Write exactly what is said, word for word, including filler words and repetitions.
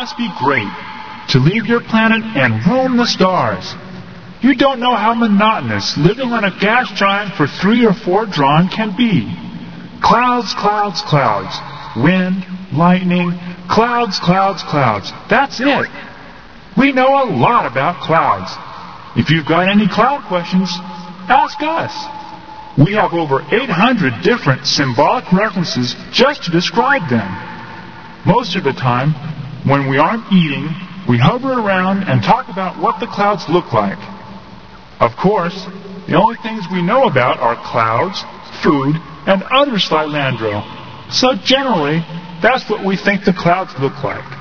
must be great to leave your planet and roam the stars. You don't know how monotonous living on a gas giant for three or four drawn can be. Clouds, clouds, clouds. Wind, lightning, clouds, clouds, clouds. That's it. We know a lot about clouds. If you've got any cloud questions, ask us. We have over eight hundred different symbolic references just to describe them. Most of the time, when we aren't eating, we hover around and talk about what the clouds look like. Of course, the only things we know about are clouds, food, and other slilandro. So generally, that's what we think the clouds look like.